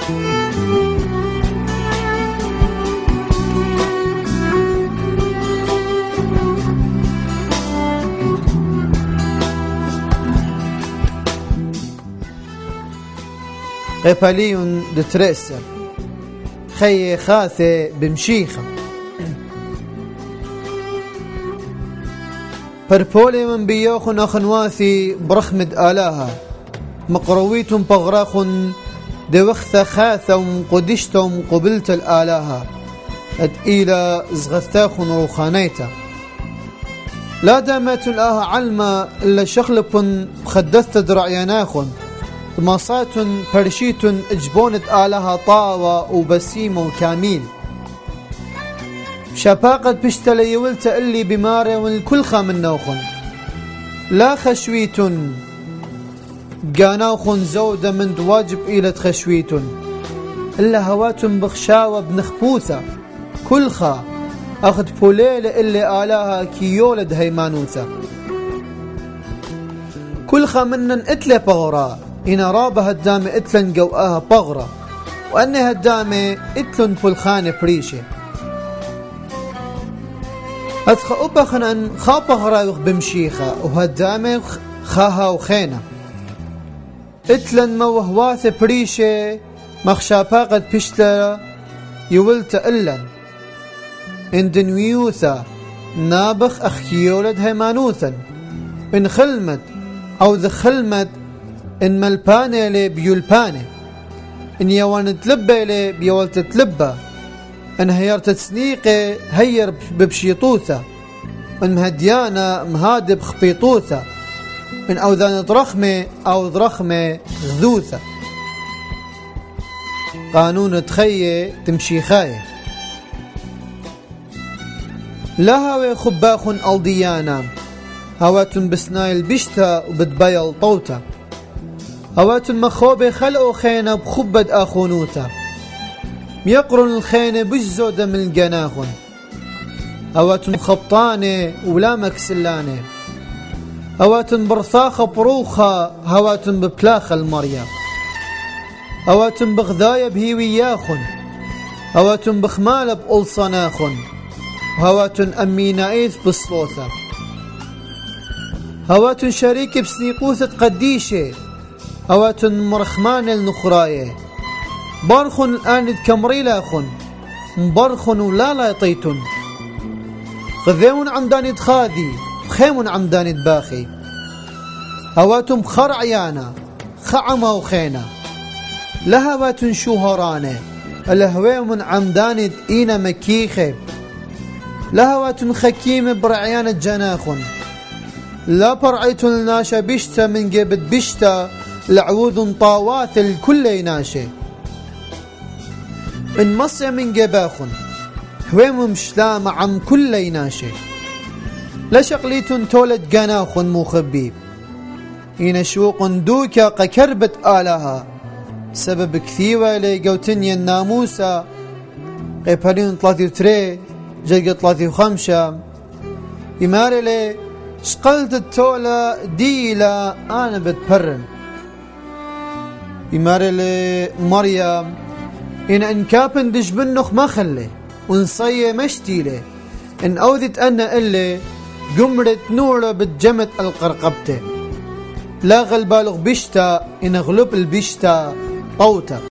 قبلي دترسر خي خاثة بمشيخة بربولي من بيوخن أخنواثي برخمد آلاها مقرويتم بغراخن دوخث خاثة ومقدشتم قبلت الآلاها إلى زغثاخن روخانيتا لا دامت الآها علما إلا شخلب خدثت درعياناخن مصات برشيت اجبونت آلها طاوة وبسيمة وكاميل شفاقة بشتلي يولت اللي بمارة والكل خامن نوخن لا خشويت قاناوخن زودة من دواجب إلى خشويت إلا هوات بخشاوة بنخبوثة كل خا أخذ بوليلة اللي آلاها كيولد هيمانوثة كل خا منن اتلي بغراء إن رابها الدامة اتلن قوآها بغرة وأنها الدامة اتلن فلخانة بريشة أدخى أبخن أن خابه رايخ بمشيخة وهالدامة خاها وخينة اتلن موهواث بريشة مخشاباقت بشترى يولت إلن إن دنويوثا نابخ أخيولد هيمانوثا إن خلمت أو ذخلمت إن ملبانة لي بيولبانة إن يوان تلبى لي بيول تتلبى إن هير تسنيقة هير ببشيطوثة إن مهديانة مهادب خبيطوثة إن أوذان ضرخمة أو ضرخمة غذوثة قانون تخيي تمشي خاية لا هاوي خباخ ألديانا هوات بسنايل بشتا وبتبيل طوتا هوات مخوبة خلقو خينة بخبد آخونوثا يقرن الخينة بجزودة من الجناخن هوات خبطانة ولا مكسلانة هوات برثاخة بروخة هوات ببلاخة المريا هوات بغذاية بهيوياخن هوات بخمالة بألصناخن هوات أمينايث بالصوثة هوات شريك بسنيقوثة قديشة هوات مرخمان النخراية بارخن الآن كمريلاخن مبارخن ولا لا يطيتن غذيون عمدان خاذي خيم عمدان باخي هواتم خرعيانا خعمة وخينا لهوات شهرانة الهويم عمدان إينا مكيخة لهوات خكيم برعيان الجناخن لا برعيت الناشا بشتا من جبت بشتا لعوذ طاواث الكل ناشي إن مصي من جباخن هويم مشلام عم كل ناشي لا شقليت تولد جناخن مخبيب إن شوق دوكا قكربت آلها سبب كثيوة لقوتني الناموسة قيبالين 33 جلقة 35 يماري لي شقلت التولة ديلا أنا بتبرن يماري لي مريم إن انكابن دجبنخ ما خلي ونصي مشتيلي إن أوذت أنا إلي قمرت نورة بتجمت القرقبته لا غلبالغ بشتا إن غلب البشتا طوتا